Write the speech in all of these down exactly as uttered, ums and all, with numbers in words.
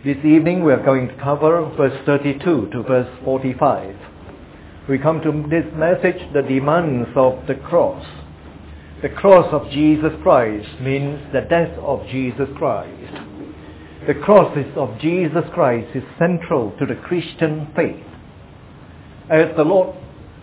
This evening we are going to cover verse thirty-two to verse forty-five. We come to this message, the demands of the cross. The cross of Jesus Christ means the death of Jesus Christ. The cross of Jesus Christ is central to the Christian faith. As the Lord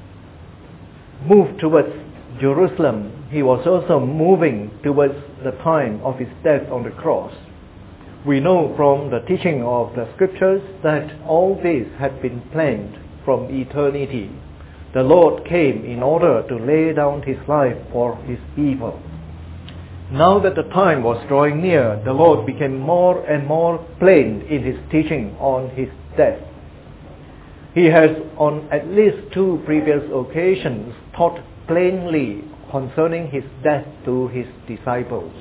moved towards Jerusalem, he was also moving towards the time of his death on the cross. We know from the teaching of the scriptures that all this had been planned from eternity. The Lord came in order to lay down his life for his people. Now that the time was drawing near, the Lord became more and more plain in his teaching on his death. He has on at least two previous occasions taught plainly concerning his death to his disciples.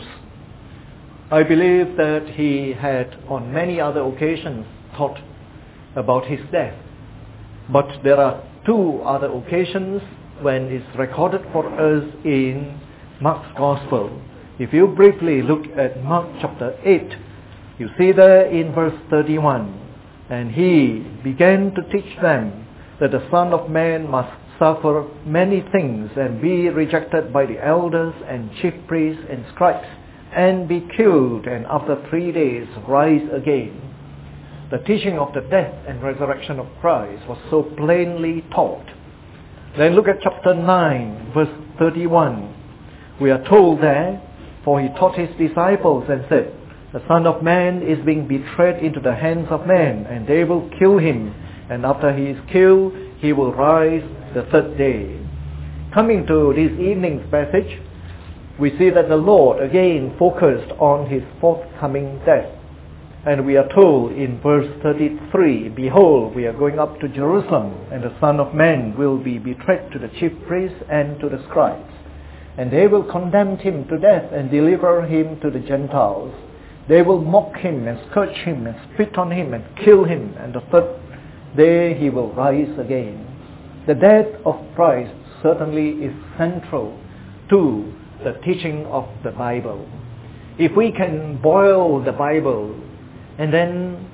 I believe that he had on many other occasions taught about his death. But there are two other occasions when it's recorded for us in Mark's Gospel. If you briefly look at Mark chapter eight, you see there in verse thirty-one, and he began to teach them that the Son of Man must suffer many things and be rejected by the elders and chief priests and scribes, and be killed, and after three days rise again. The teaching of the death and resurrection of Christ was so plainly taught. Then look at chapter nine, verse thirty-one. We are told there, for he taught his disciples and said, the Son of Man is being betrayed into the hands of men, and they will kill him, and after he is killed, he will rise the third day. Coming to this evening's passage, we see that the Lord again focused on his forthcoming death. And we are told in verse thirty-three, behold, we are going up to Jerusalem, and the Son of Man will be betrayed to the chief priests and to the scribes. And they will condemn him to death and deliver him to the Gentiles. They will mock him and scourge him and spit on him and kill him, and the third day he will rise again. The death of Christ certainly is central to the teaching of the Bible. If we can boil the Bible and then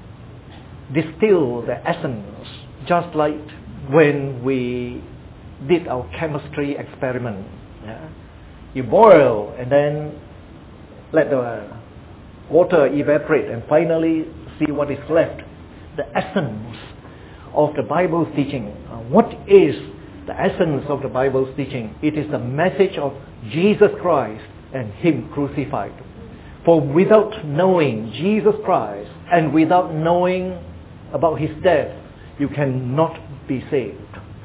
distill the essence, just like when we did our chemistry experiment. Yeah? You boil and then let the water evaporate and finally see what is left. The essence of the Bible's teaching. Uh, what is the essence of the Bible's teaching? It is the message of Jesus Christ and him crucified. For without knowing Jesus Christ and without knowing about his death, you cannot be saved.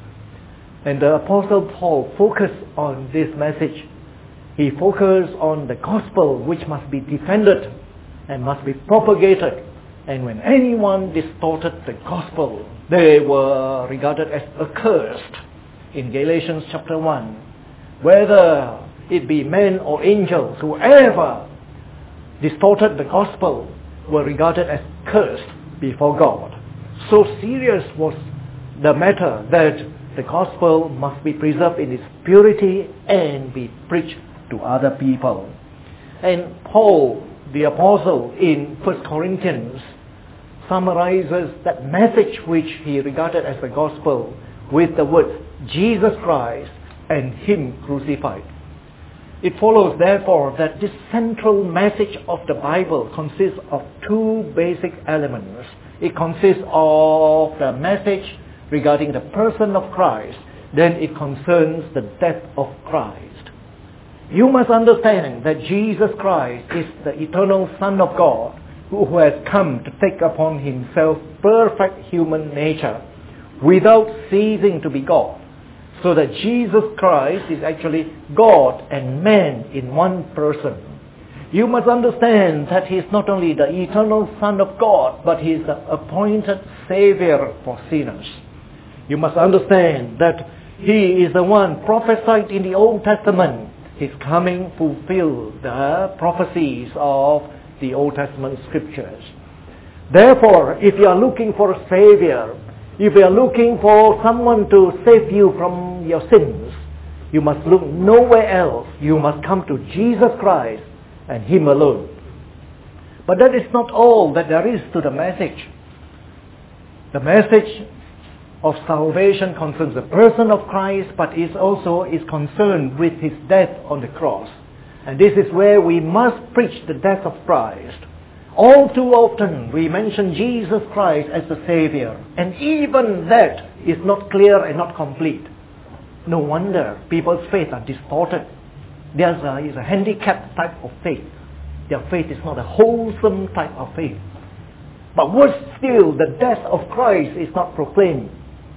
And the Apostle Paul focused on this message. He focused on the gospel, which must be defended and must be propagated. And when anyone distorted the gospel, they were regarded as accursed. In Galatians chapter one, whether it be men or angels, whoever distorted the gospel were regarded as cursed before God. So serious was the matter that the gospel must be preserved in its purity and be preached to other people. And Paul, the apostle, in First Corinthians, summarizes that message which he regarded as the gospel with the words Jesus Christ and him crucified. It follows therefore that this central message of the Bible consists of two basic elements. It consists of the message regarding the person of Christ, then it concerns the death of Christ. You must understand that Jesus Christ is the eternal Son of God who has come to take upon himself perfect human nature without ceasing to be God. So that Jesus Christ is actually God and man in one person. You must understand that he is not only the eternal Son of God, but he is the appointed Savior for sinners. You must understand that he is the one prophesied in the Old Testament. His coming fulfilled the prophecies of the Old Testament scriptures. Therefore, if you are looking for a Savior, if you are looking for someone to save you from your sins, you must look nowhere else. You must come to Jesus Christ and him alone. But that is not all that there is to the message. The message of salvation concerns the person of Christ, but is also is concerned with his death on the cross. And this is where we must preach the death of Christ. All too often we mention Jesus Christ as the Savior, and even that is not clear and not complete. No wonder people's faith are distorted. There's a, is a handicapped type of faith. Their faith is not a wholesome type of faith. But worse still, the death of Christ is not proclaimed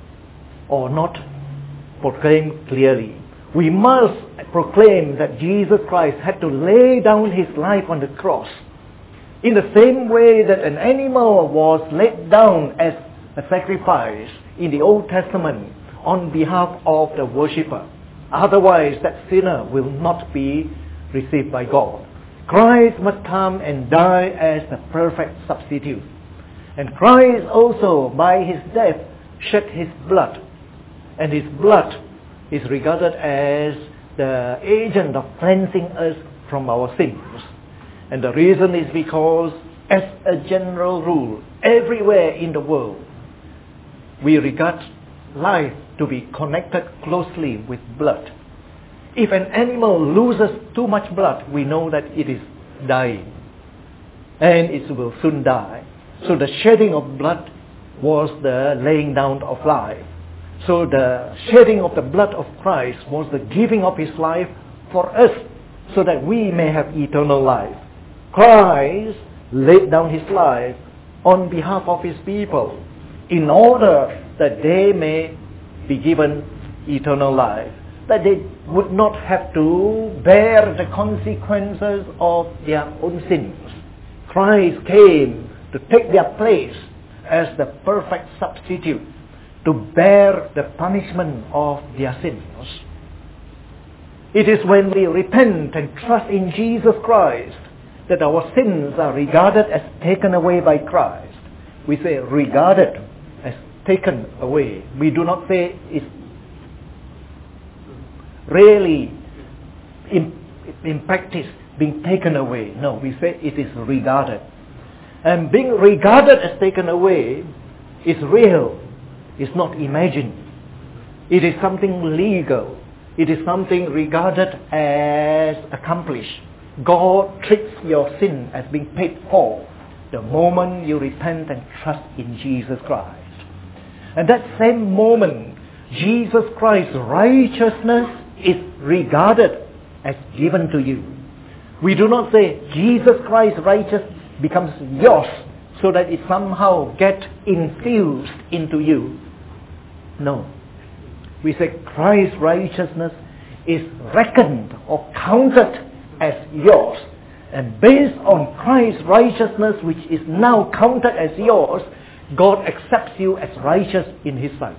or not proclaimed clearly. We must proclaim that Jesus Christ had to lay down his life on the cross in the same way that an animal was laid down as a sacrifice in the Old Testament on behalf of the worshipper. Otherwise, that sinner will not be received by God. Christ must come and die as the perfect substitute. And Christ also, by his death, shed his blood. And his blood is regarded as the agent of cleansing us from our sins. And the reason is because, as a general rule, everywhere in the world, we regard life to be connected closely with blood. If an animal loses too much blood, we know that it is dying. And it will soon die. So the shedding of blood was the laying down of life. So the shedding of the blood of Christ was the giving of his life for us, so that we may have eternal life. Christ laid down his life on behalf of his people in order that they may be given eternal life, that they would not have to bear the consequences of their own sins. Christ came to take their place as the perfect substitute, to bear the punishment of their sins. It is when we repent and trust in Jesus Christ that our sins are regarded as taken away by Christ. We say regarded as taken away. We do not say it's really in, in practice being taken away. No, we say it is regarded. And being regarded as taken away is real. It's not imagined. It is something legal. It is something regarded as accomplished. God treats your sin as being paid for the moment you repent and trust in Jesus Christ. And that same moment, Jesus Christ's righteousness is regarded as given to you. We do not say Jesus Christ's righteousness becomes yours so that it somehow gets infused into you. No. We say Christ's righteousness is reckoned or counted as yours. And based on Christ's righteousness, which is now counted as yours, God accepts you as righteous in his sight.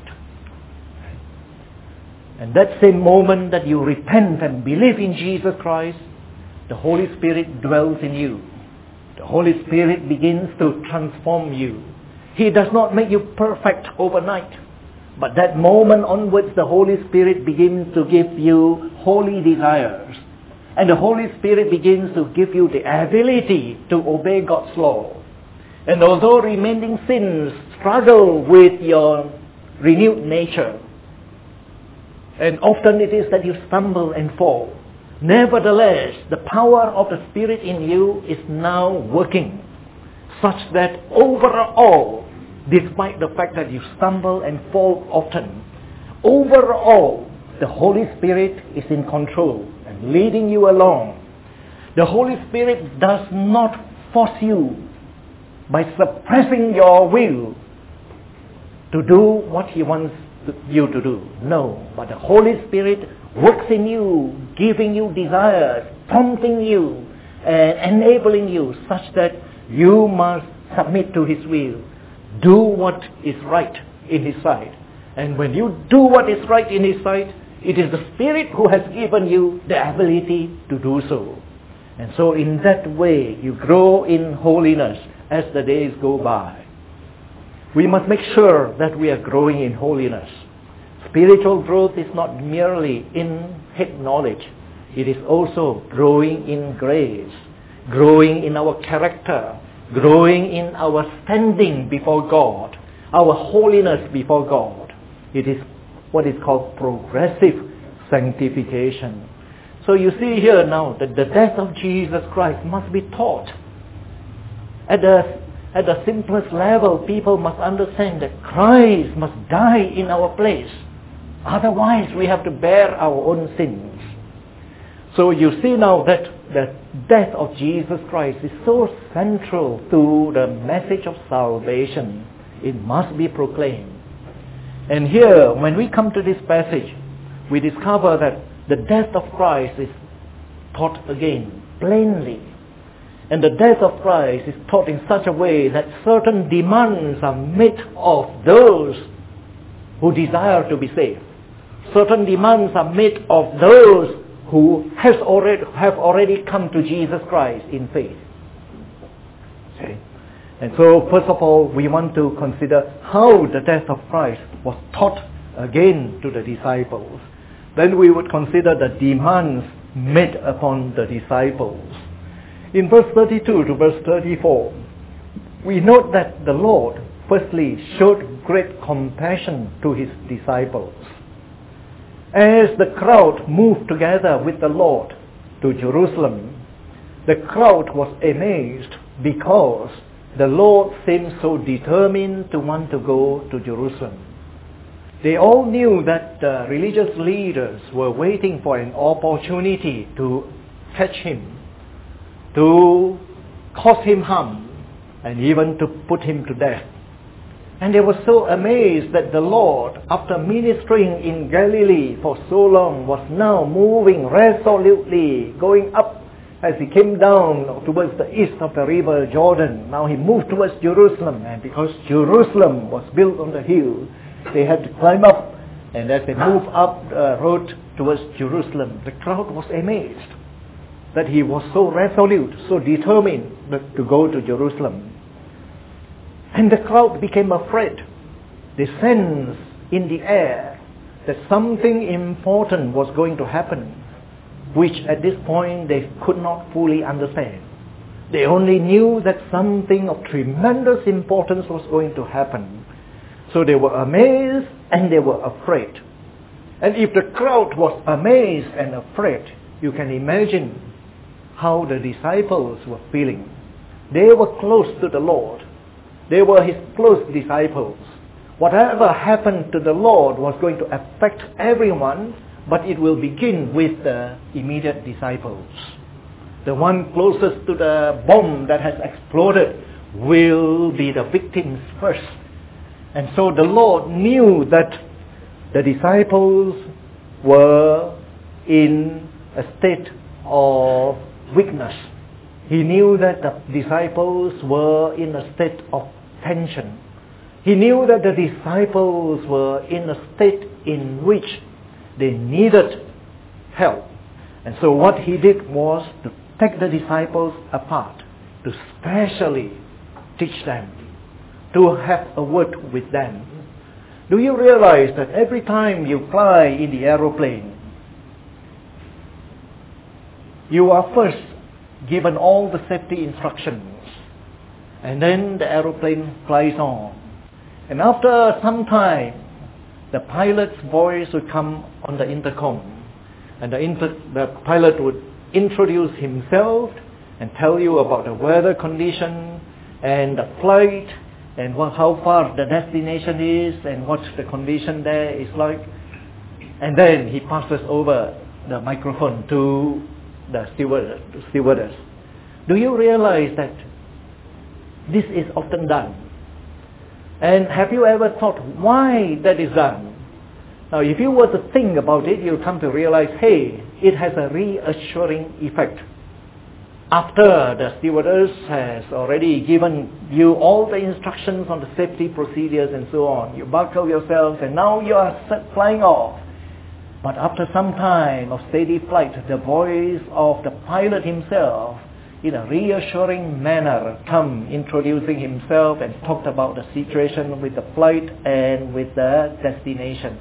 And that same moment that you repent and believe in Jesus Christ, the Holy Spirit dwells in you. The Holy Spirit begins to transform you. He does not make you perfect overnight. But that moment onwards, the Holy Spirit begins to give you holy desires. And the Holy Spirit begins to give you the ability to obey God's law. And although remaining sins struggle with your renewed nature, and often it is that you stumble and fall, nevertheless, the power of the Spirit in you is now working such that overall, despite the fact that you stumble and fall often, overall, the Holy Spirit is in control and leading you along. The Holy Spirit does not force you by suppressing your will to do what He wants you to do. No, but the Holy Spirit works in you, giving you desires, prompting you, and enabling you such that you must submit to His will. Do what is right in His sight. And when you do what is right in His sight, it is the Spirit who has given you the ability to do so. And so in that way, you grow in holiness as the days go by. We must make sure that we are growing in holiness. Spiritual growth is not merely in head knowledge. It is also growing in grace. growing in our character, growing in our standing before God, our holiness before God. It is what is called progressive sanctification. So you see here now that the death of Jesus Christ must be taught. At the, at the simplest level, people must understand that Christ must die in our place. Otherwise, we have to bear our own sins. So you see now that the death of Jesus Christ is so central to the message of salvation. It must be proclaimed. And here, when we come to this passage, we discover that the death of Christ is taught again, plainly. And the death of Christ is taught in such a way that certain demands are made of those who desire to be saved. Certain demands are made of those who has already, have already come to Jesus Christ in faith. Okay. And so, first of all, we want to consider how the death of Christ was taught again to the disciples. Then we would consider the demands made upon the disciples. In verse thirty-two to verse thirty-four, we note that the Lord firstly showed great compassion to his disciples. As the crowd moved together with the Lord to Jerusalem, the crowd was amazed because the Lord seemed so determined to want to go to Jerusalem. They all knew that the religious leaders were waiting for an opportunity to catch him, to cause him harm, and even to put him to death. And they were so amazed that the Lord, after ministering in Galilee for so long, was now moving resolutely, going up as he came down towards the east of the river Jordan. Now he moved towards Jerusalem, and because Jerusalem was built on the hill, they had to climb up, and as they moved up the road towards Jerusalem, the crowd was amazed that he was so resolute, so determined to go to Jerusalem. And the crowd became afraid. They sensed in the air that something important was going to happen, which at this point they could not fully understand. They only knew that something of tremendous importance was going to happen. So they were amazed and they were afraid. And if the crowd was amazed and afraid, you can imagine how the disciples were feeling. They were close to the Lord. They were his close disciples. Whatever happened to the Lord was going to affect everyone, but it will begin with the immediate disciples. The one closest to the bomb that has exploded will be the victims first. And so the Lord knew that the disciples were in a state of weakness. He knew that the disciples were in a state of tension. He knew that the disciples were in a state in which they needed help. And so what he did was to take the disciples apart, to specially teach them, to have a word with them. Do you realize that every time you fly in the aeroplane, you are first given all the safety instructions, and then the aeroplane flies on. And after some time, the pilot's voice would come on the intercom, and the, inter- the pilot would introduce himself and tell you about the weather condition and the flight and what, how far the destination is and what the condition there is like. And then he passes over the microphone to the steward, stewardess. Do you realize that this is often done? And have you ever thought why that is done? Now, if you were to think about it, you'll come to realize, hey, it has a reassuring effect. After the stewardess has already given you all the instructions on the safety procedures and so on, you buckle yourselves and now you are flying off. But after some time of steady flight, the voice of the pilot himself, in a reassuring manner, come introducing himself and talked about the situation with the flight and with the destination.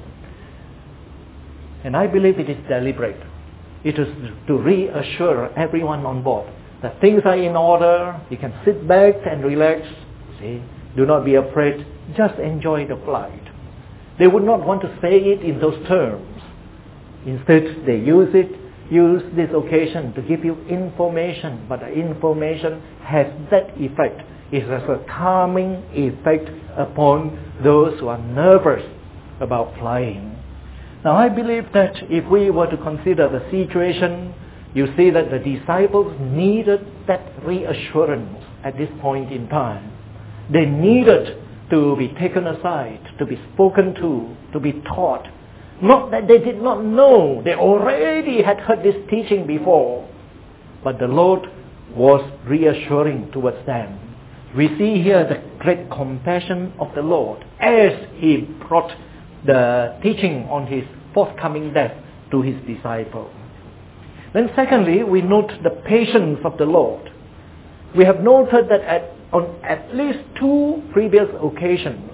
And I believe it is deliberate. It is to reassure everyone on board that things are in order. You can sit back and relax. See, do not be afraid. Just enjoy the flight. They would not want to say it in those terms. Instead, they use it, use this occasion to give you information, but the information has that effect. It has a calming effect upon those who are nervous about flying. Now, I believe that if we were to consider the situation, you see that the disciples needed that reassurance at this point in time. They needed to be taken aside, to be spoken to, to be taught. Not that they did not know, they already had heard this teaching before, but the Lord was reassuring towards them. We see here the great compassion of the Lord as He brought the teaching on His forthcoming death to His disciples. Then secondly, we note the patience of the Lord. We have noted that at, on at least two previous occasions,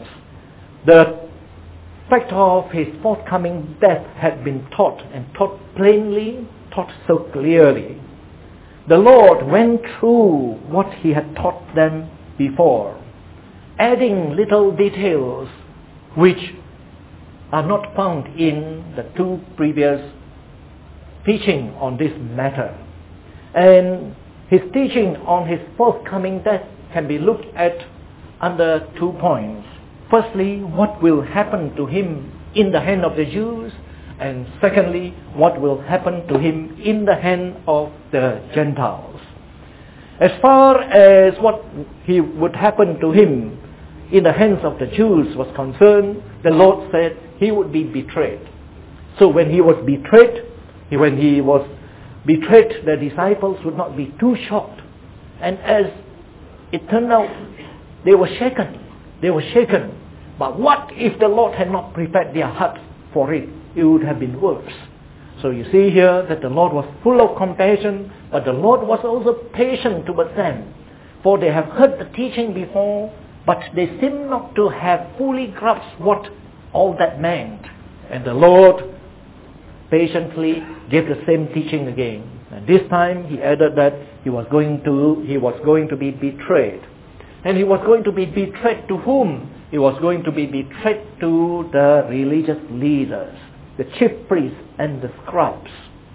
the fact of His forthcoming death had been taught, and taught plainly, taught so clearly. The Lord went through what He had taught them before, adding little details which are not found in the two previous teaching on this matter. And His teaching on His forthcoming death can be looked at under two points. Firstly, what will happen to Him in the hand of the Jews, and secondly, what will happen to Him in the hand of the Gentiles. As far as what he would happen to Him in the hands of the Jews was concerned, the Lord said He would be betrayed. So when He was betrayed, when He was betrayed, the disciples would not be too shocked. And as it turned out, they were shaken. They were shaken. But what if the Lord had not prepared their hearts for it? It would have been worse. So you see here that the Lord was full of compassion, but the Lord was also patient towards them. For they have heard the teaching before, but they seem not to have fully grasped what all that meant. And the Lord patiently gave the same teaching again. And this time He added that He was going to, He was going to be betrayed. And He was going to be betrayed to whom? He was going to be betrayed to the religious leaders, the chief priests and the scribes.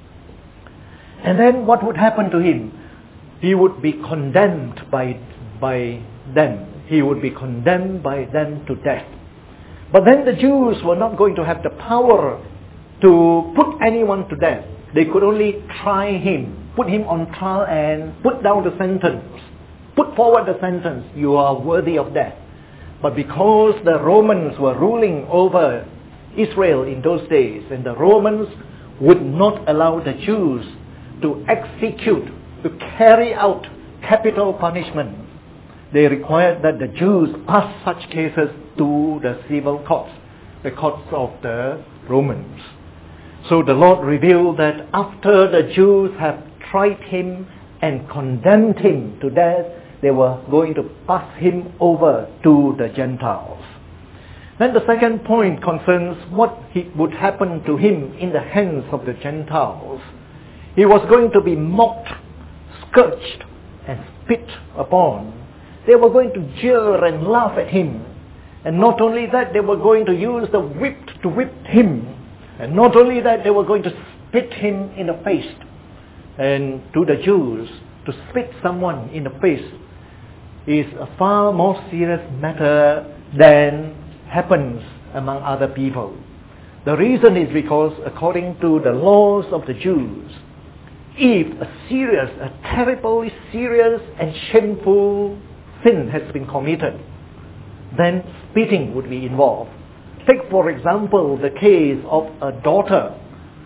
And then what would happen to Him? He would be condemned by, by them. He would be condemned by them to death. But then the Jews were not going to have the power to put anyone to death. They could only try Him, put Him on trial and put down the sentence. Put forward the sentence, you are worthy of death. But because the Romans were ruling over Israel in those days, and the Romans would not allow the Jews to execute, to carry out capital punishment, they required that the Jews pass such cases to the civil courts, the courts of the Romans. So the Lord revealed that after the Jews have tried Him and condemned Him to death, they were going to pass Him over to the Gentiles. Then the second point concerns what he would happen to Him in the hands of the Gentiles. He was going to be mocked, scourged, and spit upon. They were going to jeer and laugh at Him. And not only that, they were going to use the whip to whip Him. And not only that, they were going to spit Him in the face. And to the Jews, to spit someone in the face is a far more serious matter than happens among other people. The reason is because according to the laws of the Jews, if a serious, a terribly serious and shameful sin has been committed, then spitting would be involved. Take for example the case of a daughter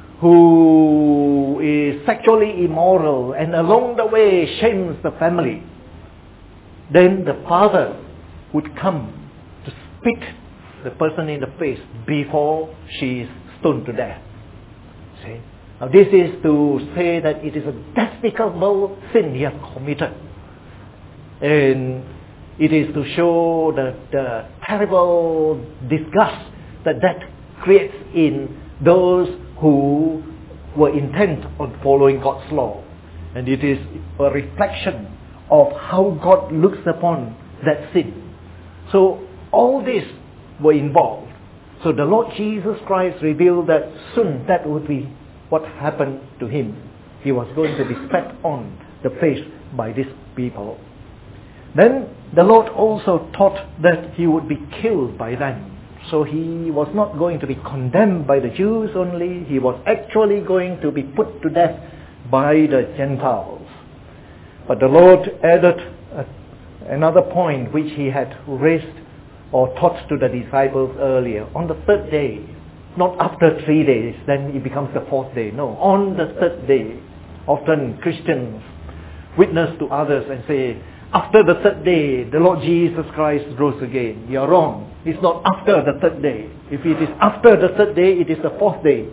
who is sexually immoral and along the way shames the family. Then the father would come to spit the person in the face before she is stoned to death. See? Now this is to say that it is a despicable sin he has committed. And it is to show the, the terrible disgust that that creates in those who were intent on following God's law. And it is a reflection of how God looks upon that sin. So all this were involved. So the Lord Jesus Christ revealed that soon that would be what happened to him. He was going to be spat on the face by these people. Then the Lord also taught that he would be killed by them. So he was not going to be condemned by the Jews only. He was actually going to be put to death by the Gentiles. But the Lord added a, another point which he had raised or taught to the disciples earlier. On the third day, not after three days, then it becomes the fourth day. No, on the third day. Often Christians witness to others and say, after the third day, the Lord Jesus Christ rose again. You are wrong. It's not after the third day. If it is after the third day, it is the fourth day.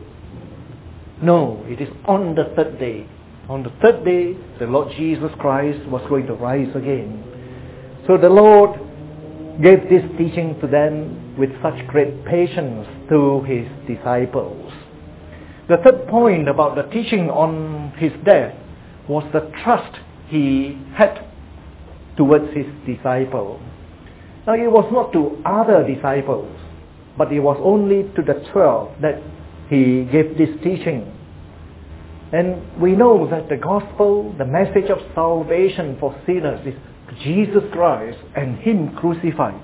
No, it is on the third day. On the third day, the Lord Jesus Christ was going to rise again. So the Lord gave this teaching to them with such great patience to his disciples. The third point about the teaching on his death was the trust he had towards his disciples. Now it was not to other disciples, but it was only to the twelve that he gave this teaching. And we know that the gospel, the message of salvation for sinners is Jesus Christ and him crucified.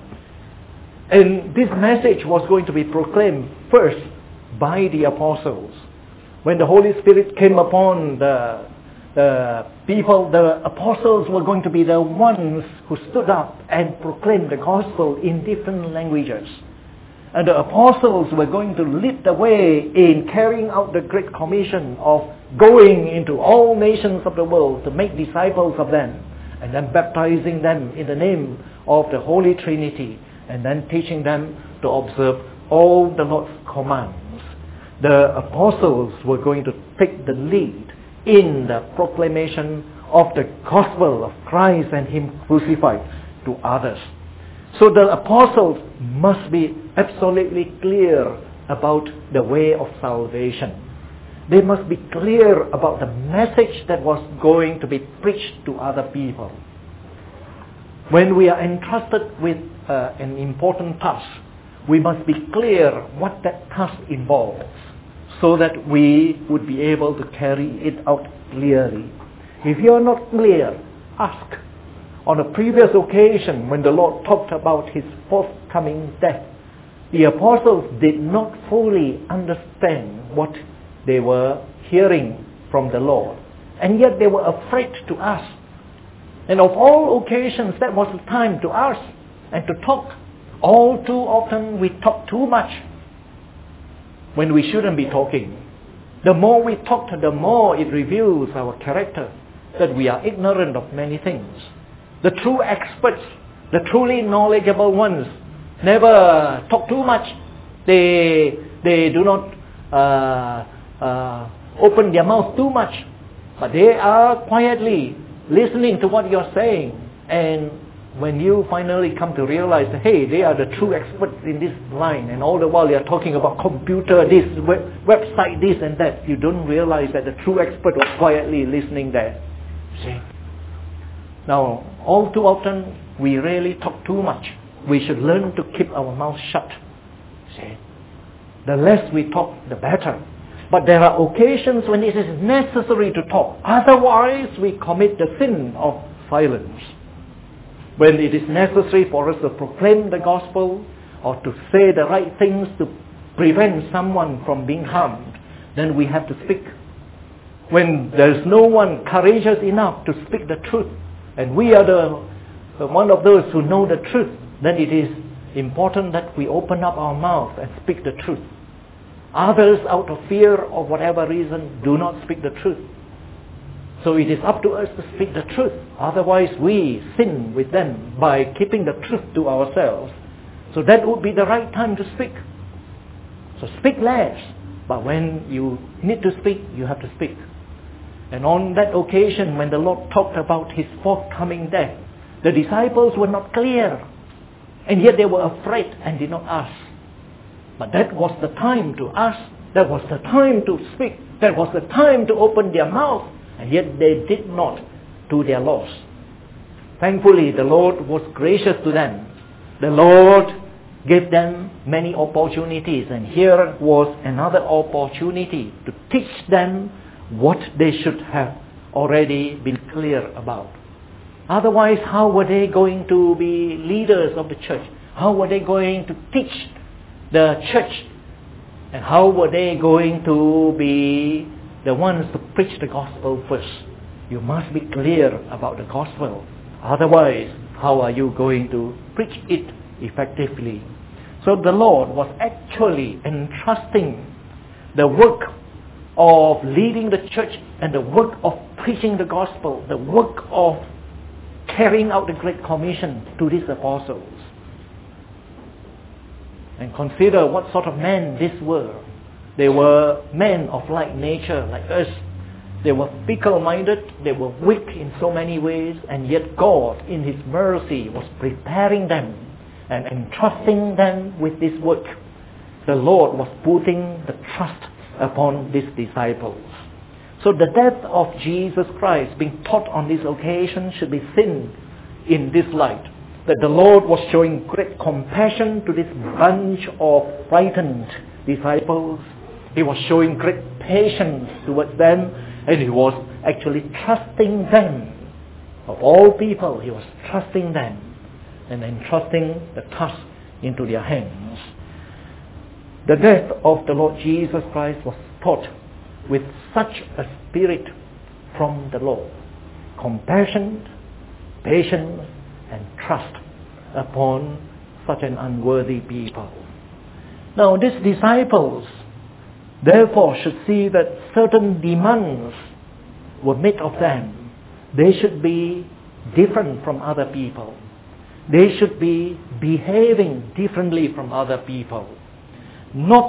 And this message was going to be proclaimed first by the apostles. When the Holy Spirit came upon the, the people, the apostles were going to be the ones who stood up and proclaimed the gospel in different languages. And the apostles were going to lead the way in carrying out the Great Commission of going into all nations of the world to make disciples of them, and then baptizing them in the name of the Holy Trinity, and then teaching them to observe all the Lord's commands. The apostles were going to take the lead in the proclamation of the gospel of Christ and him crucified to others. So the apostles must be absolutely clear about the way of salvation. They must be clear about the message that was going to be preached to other people. When we are entrusted with uh, an important task, we must be clear what that task involves, so that we would be able to carry it out clearly. If you are not clear, ask. On a previous occasion, when the Lord talked about his forthcoming death, the apostles did not fully understand what they were hearing from the Lord. And yet they were afraid to ask. And of all occasions, that was the time to ask and to talk. All too often we talk too much when we shouldn't be talking. The more we talk, the more it reveals our character, that we are ignorant of many things. The true experts, the truly knowledgeable ones, never talk too much. They they do not uh, uh, open their mouth too much, but they are quietly listening to what you're saying. And when you finally come to realize that, hey, they are the true experts in this line, and all the while they are talking about computer, this, web, website, this and that, you don't realize that the true expert was quietly listening there. See? Now, all too often, we really talk too much. We should learn to keep our mouth shut. See? The less we talk, the better. But there are occasions when it is necessary to talk. Otherwise, we commit the sin of silence. When it is necessary for us to proclaim the gospel or to say the right things to prevent someone from being harmed, then we have to speak. When there is no one courageous enough to speak the truth, and we are the, the one of those who know the truth, then it is important that we open up our mouth and speak the truth. Others, out of fear or whatever reason, do not speak the truth. So it is up to us to speak the truth. Otherwise we sin with them by keeping the truth to ourselves. So that would be the right time to speak. So speak less. But when you need to speak, you have to speak. And on that occasion, when the Lord talked about his forthcoming death, the disciples were not clear. And yet they were afraid and did not ask. But that was the time to ask. That was the time to speak. That was the time to open their mouth. and yet they did not to their loss. Thankfully, the Lord was gracious to them. The Lord gave them many opportunities, and here was another opportunity to teach them what they should have already been clear about. Otherwise, how were they going to be leaders of the church? How were they going to teach the church? And how were they going to be the ones to preach the gospel first? You must be clear about the gospel. Otherwise, how are you going to preach it effectively? So the Lord was actually entrusting the work of leading the church and the work of preaching the gospel, the work of carrying out the Great Commission to these apostles. And consider what sort of men these were. They were men of like nature, like us. They were fickle-minded, they were weak in so many ways, and yet God, in His mercy, was preparing them and entrusting them with this work. The Lord was putting the trust upon these disciples. So the death of Jesus Christ being taught on this occasion should be seen in this light. That the Lord was showing great compassion to this bunch of frightened disciples. He was showing great patience towards them, and He was actually trusting them. Of all people, He was trusting them and entrusting the task into their hands. The death of the Lord Jesus Christ was taught with such a spirit from the Lord. Compassion, patience, and trust upon such an unworthy people. Now these disciples therefore should see that certain demands were made of them. They should be different from other people. They should be behaving differently from other people. Not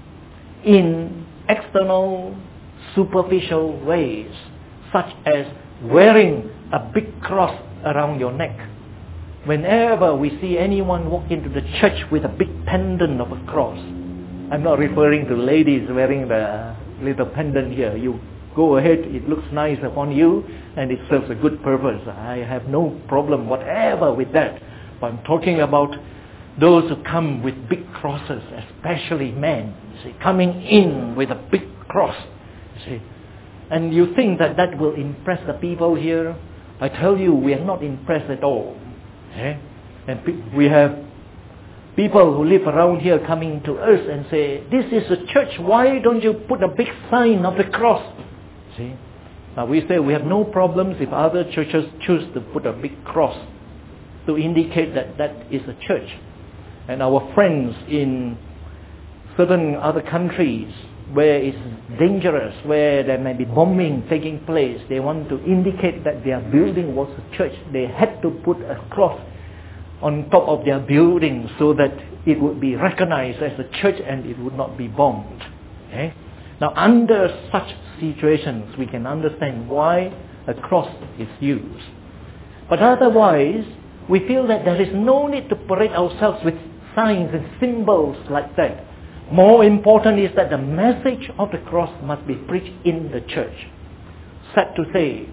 in external, superficial ways, such as wearing a big cross around your neck. Whenever we see anyone walk into the church with a big pendant of a cross, I'm not referring to ladies wearing the little pendant here. You go ahead, it looks nice upon you, and it serves a good purpose. I have no problem whatever with that. But I'm talking about those who come with big crosses, especially men, you see, coming in with a big cross, you see. And you think that that will impress the people here? I tell you, we are not impressed at all. Eh? And pe- we have people who live around here coming to us and say, this is a church, why don't you put a big sign of the cross? See? Now we say we have no problems if other churches choose to put a big cross to indicate that that is a church. And our friends in certain other countries where it's dangerous, where there may be bombing taking place, they want to indicate that their building was a church. They had to put a cross on top of their building so that it would be recognized as a church and it would not be bombed. Okay? Now under such situations we can understand why a cross is used. But otherwise we feel that there is no need to parade ourselves with signs and symbols like that. More important is that the message of the cross must be preached in the church. Sad to say,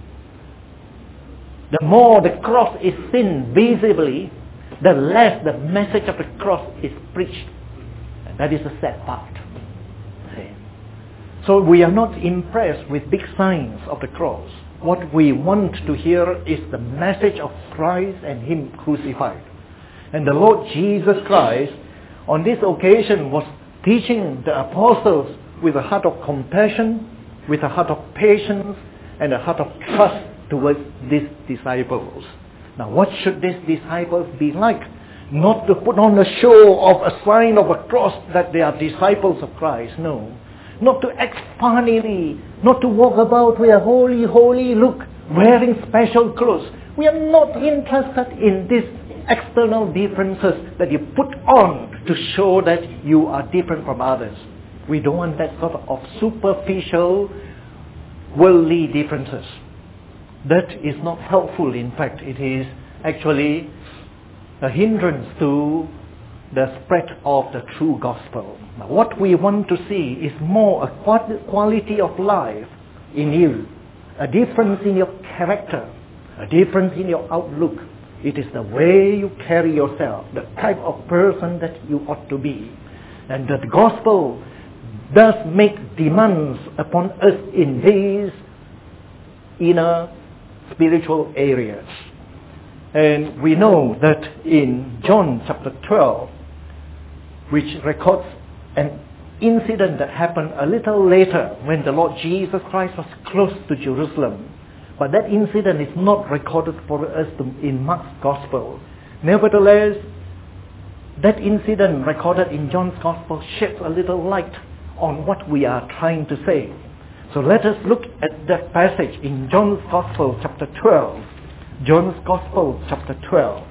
the more the cross is seen visibly, the less the message of the cross is preached. And that is the sad part. So we are not impressed with big signs of the cross. What we want to hear is the message of Christ and Him crucified. And the Lord Jesus Christ on this occasion was teaching the apostles with a heart of compassion, with a heart of patience, and a heart of trust towards these disciples. Now what should these disciples be like? Not to put on a show of a sign of a cross that they are disciples of Christ, no. Not to act funnily, not to walk about with a holy, holy look, wearing special clothes. We are not interested in these external differences that you put on to show that you are different from others. We don't want that sort of superficial, worldly differences. That is not helpful. In fact, it is actually a hindrance to the spread of the true gospel. Now, what we want to see is more a quality of life in you, a difference in your character, a difference in your outlook. It is the way you carry yourself, the type of person that you ought to be. And the gospel does make demands upon us in these inner spiritual areas. And we know that in John chapter twelve, which records an incident that happened a little later when the Lord Jesus Christ was close to Jerusalem. But that incident is not recorded for us to, in Mark's Gospel. Nevertheless, that incident recorded in John's Gospel sheds a little light on what we are trying to say. So let us look at that passage in John's Gospel chapter twelve. John's Gospel chapter twelve.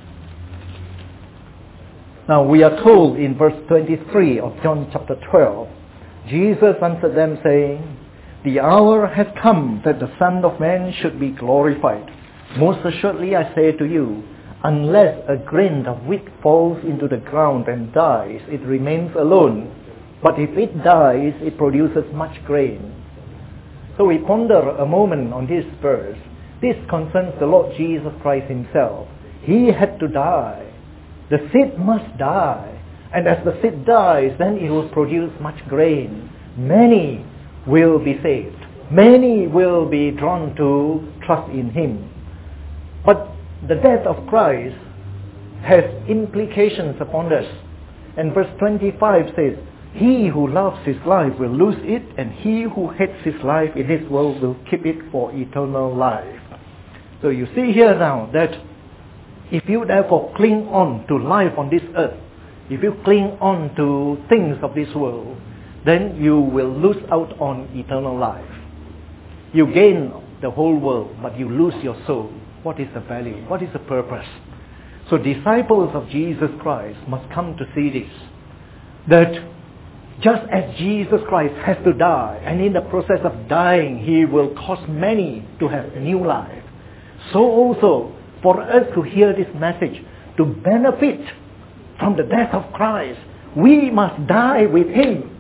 Now we are told in verse twenty-three of John chapter twelve, Jesus answered them saying, "The hour has come that the Son of Man should be glorified. Most assuredly I say to you, unless a grain of wheat falls into the ground and dies, it remains alone. But if it dies, it produces much grain." So we ponder a moment on this verse. This concerns the Lord Jesus Christ himself. He had to die. The seed must die. And as the seed dies, then it will produce much grain. Many will be saved. Many will be drawn to trust in him. But the death of Christ has implications upon us. And verse twenty-five says, "He who loves his life will lose it, and he who hates his life in this world will keep it for eternal life." So you see here now that if you therefore cling on to life on this earth, if you cling on to things of this world, then you will lose out on eternal life. You gain the whole world, but you lose your soul. What is the value? What is the purpose? So disciples of Jesus Christ must come to see this. That just as Jesus Christ has to die, and in the process of dying, he will cause many to have new life. So also, for us to hear this message, to benefit from the death of Christ, we must die with him.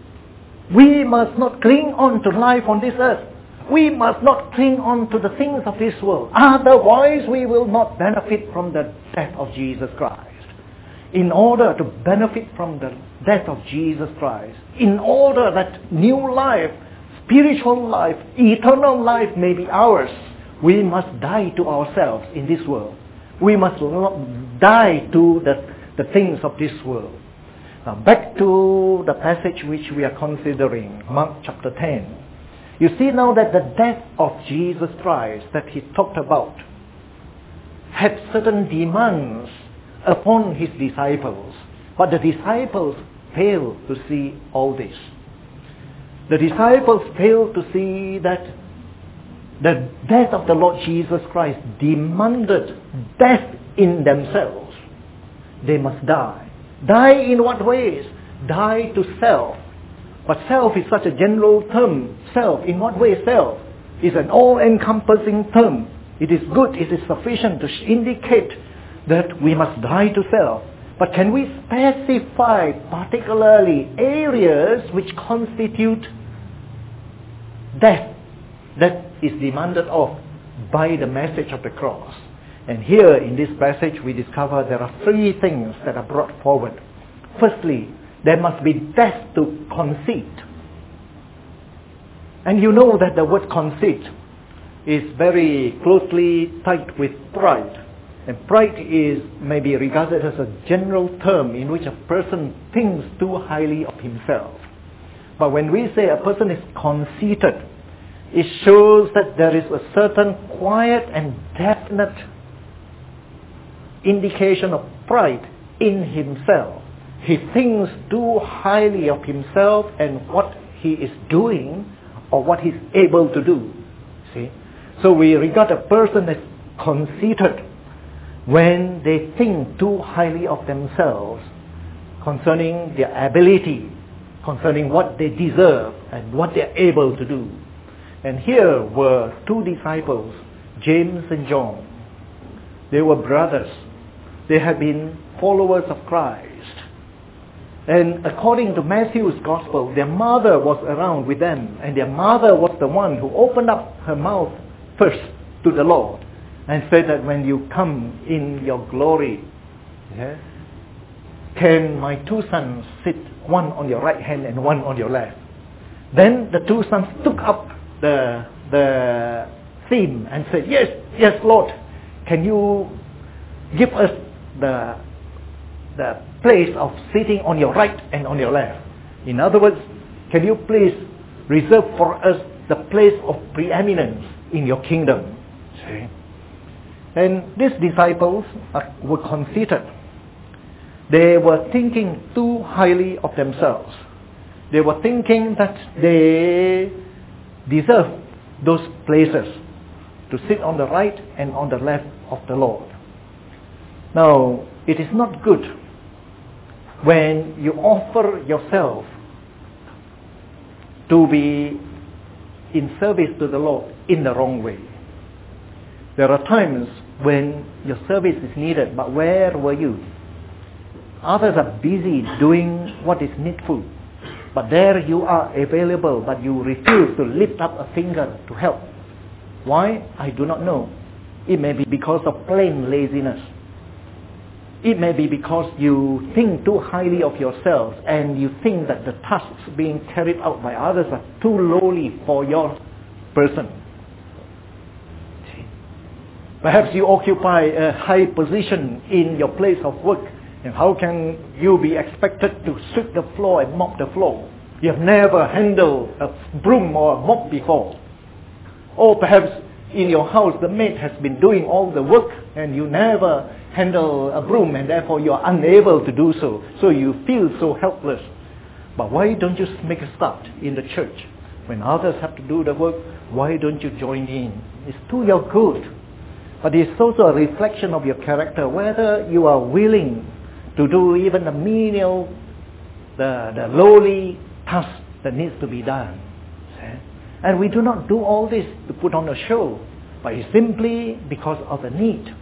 We must not cling on to life on this earth. We must not cling on to the things of this world. Otherwise, we will not benefit from the death of Jesus Christ. In order to benefit from the death of Jesus Christ, in order that new life, spiritual life, eternal life may be ours, we must die to ourselves in this world. We must die to the, the things of this world. Now back to the passage which we are considering, Mark chapter ten. You see now that the death of Jesus Christ that he talked about had certain demands upon his disciples. But the disciples failed to see all this. The disciples failed to see that the death of the Lord Jesus Christ demanded death in themselves. They must die. Die in what ways? Die to self. But self is such a general term. Self, in what way self? Is an all-encompassing term. It is good, it is sufficient to indicate that we must die to self. But can we specify particularly areas which constitute death that is demanded of by the message of the cross? And here in this passage we discover there are three things that are brought forward. Firstly, there must be death to conceit. And you know that the word conceit is very closely tied with pride. And pride is maybe regarded as a general term in which a person thinks too highly of himself. But when we say a person is conceited, it shows that there is a certain quiet and definite indication of pride in himself. He thinks too highly of himself and what he is doing or what he's able to do. See? So we regard a person as conceited when they think too highly of themselves concerning their ability, concerning what they deserve and what they're able to do. And here were two disciples, James and John. They were brothers. They had been followers of Christ. And according to Matthew's Gospel, their mother was around with them, and their mother was the one who opened up her mouth first to the Lord and said that when you come in your glory, yeah, can my two sons sit one on your right hand and one on your left? Then the two sons took up the the theme and said, yes, yes, Lord, can you give us the the place of sitting on your right and on your left? In other words, can you please reserve for us the place of preeminence in your kingdom? See? And these disciples were conceited. They were thinking too highly of themselves. They were thinking that they deserve those places to sit on the right and on the left of the Lord. Now, it is not good when you offer yourself to be in service to the Lord in the wrong way. There are times when your service is needed, but where were you? Others are busy doing what is needful, but there you are available, but you refuse to lift up a finger to help. Why? I do not know. It may be because of plain laziness. It may be because you think too highly of yourself and you think that the tasks being carried out by others are too lowly for your person. Perhaps you occupy a high position in your place of work, and how can you be expected to sweep the floor and mop the floor? You have never handled a broom or a mop before. Or perhaps in your house the maid has been doing all the work and you never handle a broom and therefore you are unable to do so. So you feel so helpless. But why don't you make a start in the church? When others have to do the work, why don't you join in? It's to your good. But it's also a reflection of your character, whether you are willing to do even the menial, the, the lowly task that needs to be done. And we do not do all this to put on a show, but it's simply because of a need.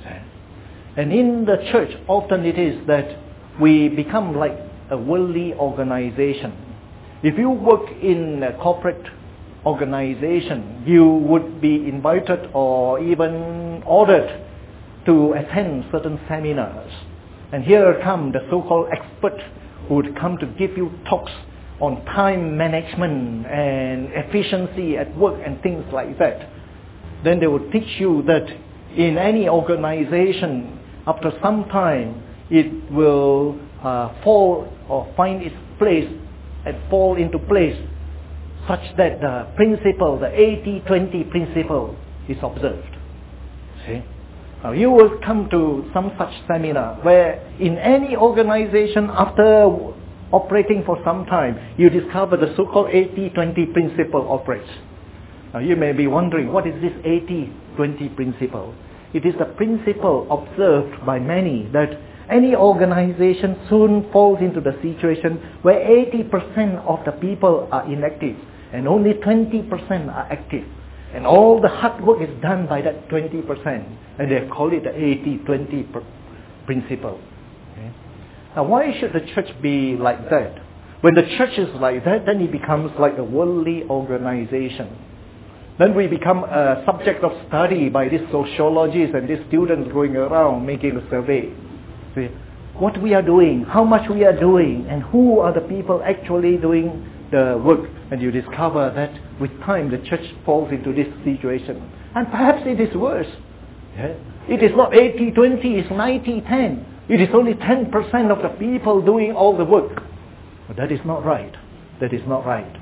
And in the church, often it is that we become like a worldly organization. If you work in a corporate organization, you would be invited or even ordered to attend certain seminars. And here come the so-called experts who would come to give you talks on time management and efficiency at work and things like that. Then they would teach you that in any organization, after some time, it will uh, fall or find its place and fall into place such that the principle, the eighty twenty principle, is observed. See? Now you will come to some such seminar where in any organization, after operating for some time, you discover the so-called eighty twenty principle operates. Now you may be wondering, what is this eighty twenty principle? It is the principle observed by many that any organization soon falls into the situation where eighty percent of the people are inactive and only twenty percent are active. And all the hard work is done by that twenty percent. And they call it the eighty twenty principle. Okay? Now why should the church be like that? When the church is like that, then it becomes like a worldly organization. Then we become a subject of study by these sociologists and these students going around making a survey. See, what we are doing, how much we are doing, and who are the people actually doing the work. And you discover that with time the church falls into this situation. And perhaps it is worse. Yeah? It is not eighty twenty, it's ninety ten. It is only ten percent of the people doing all the work. But that is not right. That is not right.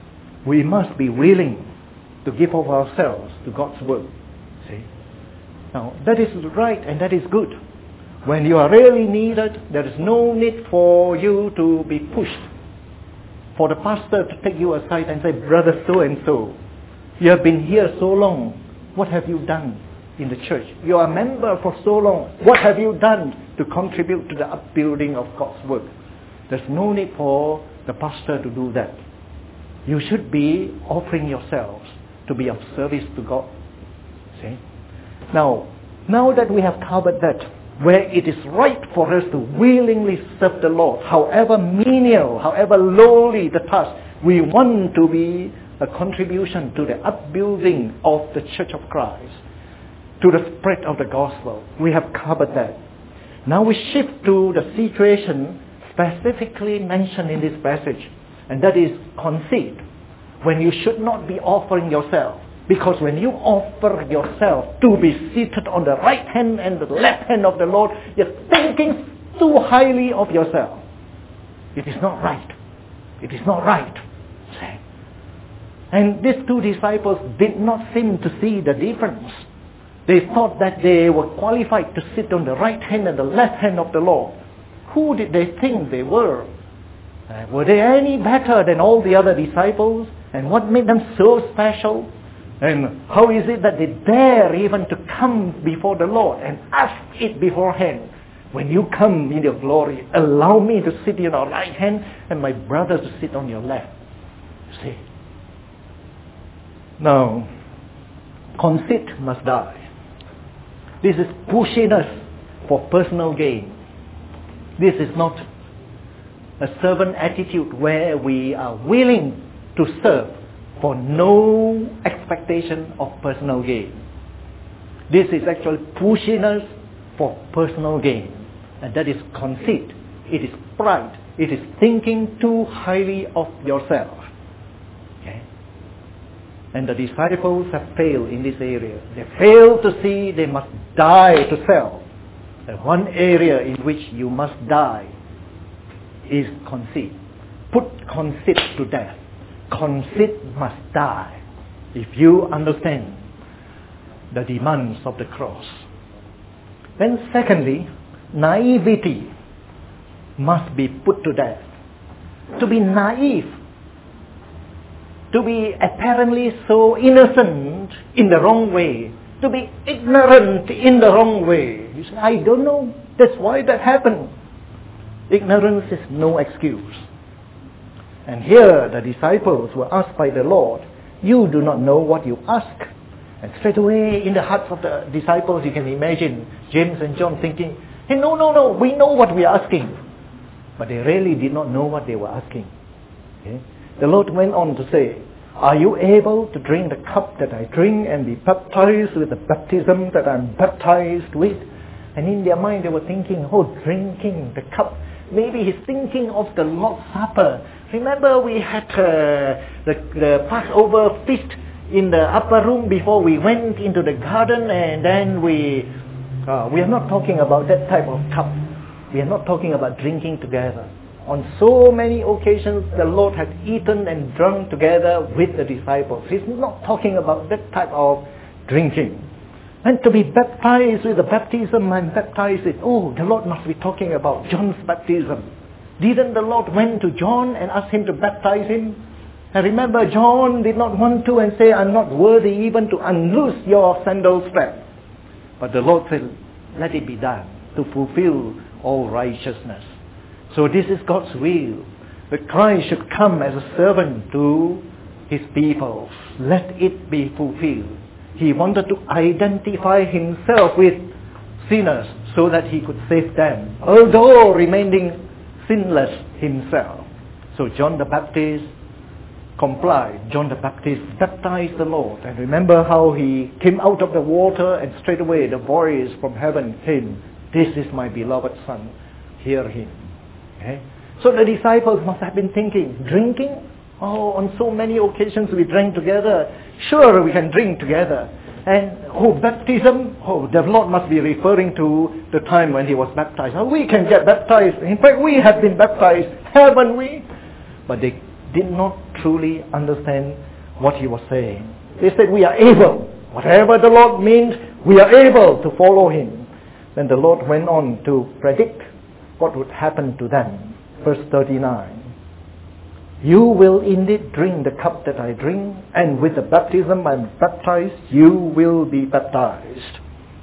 We must be willing to give of ourselves to God's work. See? Now, that is right and that is good. When you are really needed, there is no need for you to be pushed. For the pastor to take you aside and say, brother so and so, you have been here so long. What have you done in the church? You are a member for so long. What have you done to contribute to the upbuilding of God's work? There's no need for the pastor to do that. You should be offering yourselves to be of service to God. See? Now, now that we have covered that, where it is right for us to willingly serve the Lord, however menial, however lowly the task. We want to be a contribution to the upbuilding of the Church of Christ, to the spread of the gospel. We have covered that. Now we shift to the situation specifically mentioned in this passage, and that is conceit, when you should not be offering yourself. Because when you offer yourself to be seated on the right hand and the left hand of the Lord, you're thinking too highly of yourself. It is not right. It is not right. See? And these two disciples did not seem to see the difference. They thought that they were qualified to sit on the right hand and the left hand of the Lord. Who did they think they were? Uh, were they any better than all the other disciples? And what made them so special? And how is it that they dare even to come before the Lord and ask it beforehand? When you come in your glory, allow me to sit in your right hand and my brothers to sit on your left. See? Now, conceit must die. This is pushiness for personal gain. This is not a servant attitude where we are willing to serve for no expectation of personal gain. This is actually pushiness for personal gain. And that is conceit. It is pride. It is thinking too highly of yourself. Okay? And the disciples have failed in this area. They fail to see they must die to self. And one area in which you must die is conceit. Put conceit to death. Conceit must die if you understand the demands of the cross. Then secondly, naivety must be put to death. To be naive, to be apparently so innocent in the wrong way, to be ignorant in the wrong way. You say, I don't know, that's why that happened. Ignorance is no excuse. And here the disciples were asked by the Lord, you do not know what you ask. And straight away in the hearts of the disciples you can imagine James and John thinking, hey, no, no, no, we know what we are asking. But they really did not know what they were asking. Okay? The Lord went on to say, are you able to drink the cup that I drink and be baptized with the baptism that I'm baptized with? And in their mind they were thinking, oh, drinking the cup. Maybe he's thinking of the Lord's Supper. Remember we had uh, the, the Passover feast in the upper room before we went into the garden, and then we, uh, we are not talking about that type of cup. We are not talking about drinking together. On so many occasions the Lord had eaten and drunk together with the disciples. He's not talking about that type of drinking. And to be baptized with the baptism I'm baptized with, oh, the Lord must be talking about John's baptism. Didn't the Lord went to John and ask him to baptize him? And remember, John did not want to and say, I'm not worthy even to unloose your sandal strap. But the Lord said, let it be done to fulfill all righteousness. So this is God's will, that Christ should come as a servant to his people. Let it be fulfilled. He wanted to identify himself with sinners so that he could save them, although remaining sinless himself. So John the Baptist complied. John the Baptist baptized the Lord. And remember how he came out of the water and straight away the voice from heaven came, this is my beloved Son, hear him. Okay? So the disciples must have been thinking, drinking? Oh, on so many occasions we drank together. Sure, we can drink together. And, oh, baptism? Oh, the Lord must be referring to the time when he was baptized. Oh, we can get baptized. In fact, we have been baptized, haven't we? But they did not truly understand what he was saying. They said, we are able. Whatever the Lord means, we are able to follow him. Then the Lord went on to predict what would happen to them. Verse thirty-nine. You will indeed drink the cup that I drink, and with the baptism I am baptized, you will be baptized.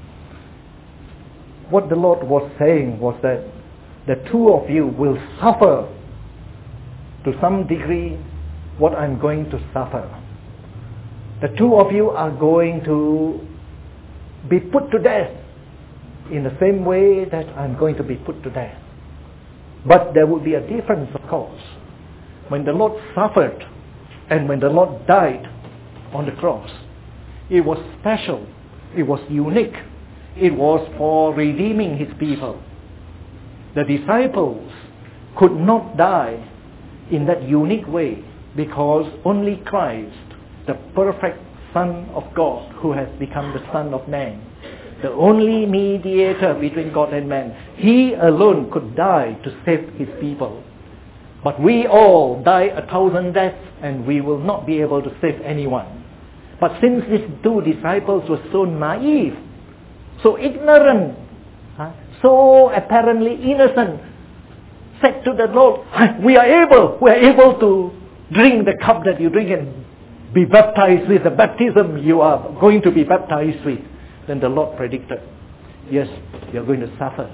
What the Lord was saying was that the two of you will suffer to some degree what I'm going to suffer. The two of you are going to be put to death in the same way that I'm going to be put to death. But there would be a difference, of course. When the Lord suffered and when the Lord died on the cross, it was special, it was unique, it was for redeeming his people. The disciples could not die in that unique way because only Christ, the perfect Son of God, who has become the Son of Man, the only mediator between God and man, he alone could die to save his people. But we all die a thousand deaths and we will not be able to save anyone. But since these two disciples were so naive, so ignorant, huh, so apparently innocent, said to the Lord, we are able, we are able to drink the cup that you drink and be baptized with the baptism you are going to be baptized with. Then the Lord predicted, yes, you're going to suffer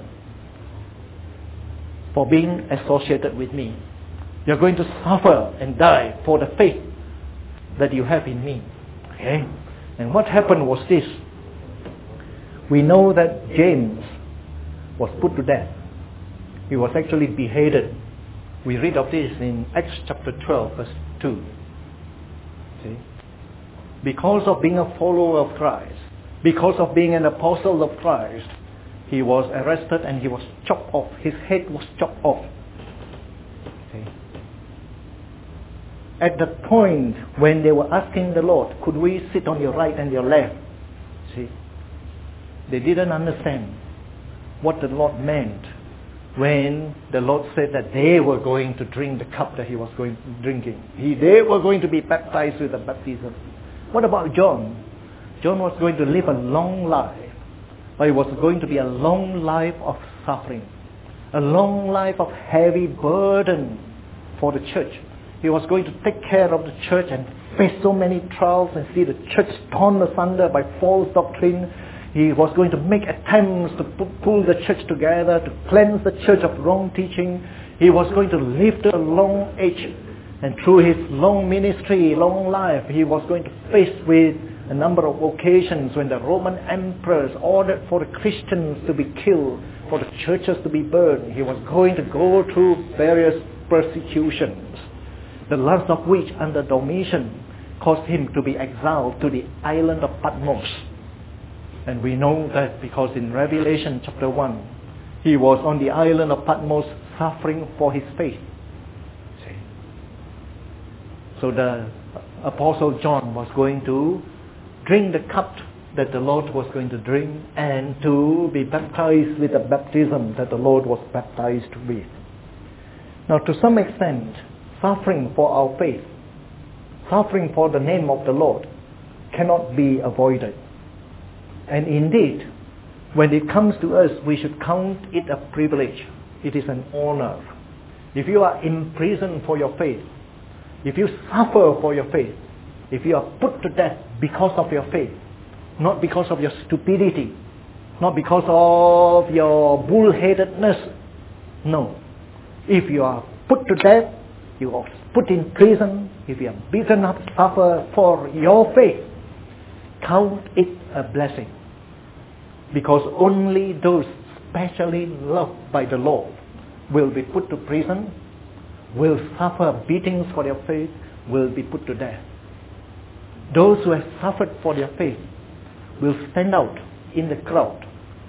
for being associated with me. You're going to suffer and die for the faith that you have in me. Okay? And what happened was this. We know that James was put to death. He was actually beheaded. We read of this in Acts chapter twelve, verse two. See? Because of being a follower of Christ, because of being an apostle of Christ, he was arrested and he was chopped off. His head was chopped off. See? At the point when they were asking the Lord, could we sit on your right and your left? See? They didn't understand what the Lord meant when the Lord said that they were going to drink the cup that he was going drinking. He, they were going to be baptized with the baptism. What about John? John was going to live a long life, but it was going to be a long life of suffering, a long life of heavy burden for the church. He was going to take care of the church and face so many trials and see the church torn asunder by false doctrine. He was going to make attempts to pull the church together, to cleanse the church of wrong teaching. He was going to live to a long age. And through his long ministry, long life, he was going to face with a number of occasions when the Roman emperors ordered for the Christians to be killed, for the churches to be burned. He was going to go through various persecutions, the last of which under Domitian caused him to be exiled to the island of Patmos. And we know that because in Revelation chapter one, he was on the island of Patmos suffering for his faith. See? So the Apostle John was going to drink the cup that the Lord was going to drink and to be baptized with the baptism that the Lord was baptized with. Now to some extent, suffering for our faith, suffering for the name of the Lord cannot be avoided. And indeed, when it comes to us, we should count it a privilege. It is an honor. If you are imprisoned for your faith, if you suffer for your faith, if you are put to death because of your faith, not because of your stupidity, not because of your bullheadedness, no. If you are put to death, you are put in prison, if you are beaten up, suffer for your faith, count it a blessing. Because only those specially loved by the Lord will be put to prison, will suffer beatings for their faith, will be put to death. Those who have suffered for their faith will stand out in the crowd